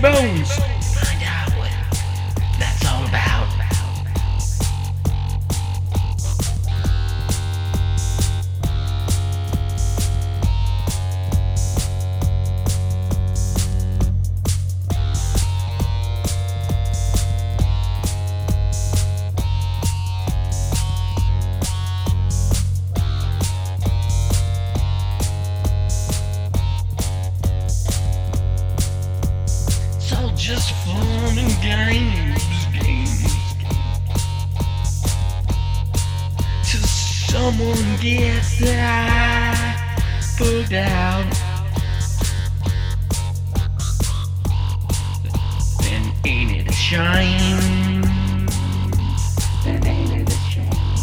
bones. Find out what that's all about. Just fun and games. Till someone gets put out, then ain't it a shame? Then ain't it a shame?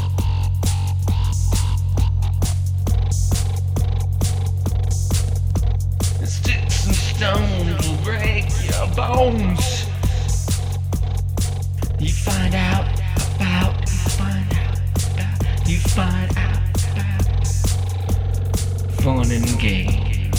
The sticks and stones will break your bones. You find out about, you find out about fun and games.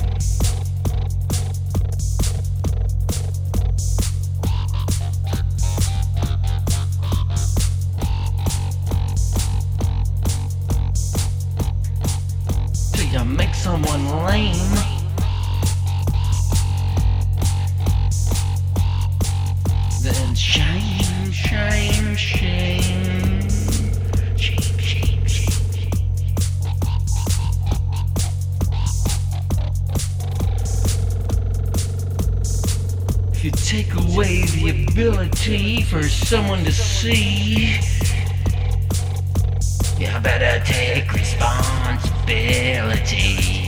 Till you make someone lame. Then shame, shame, shame, shame, shame, shame. If you take away the ability for someone to see, you better take responsibility.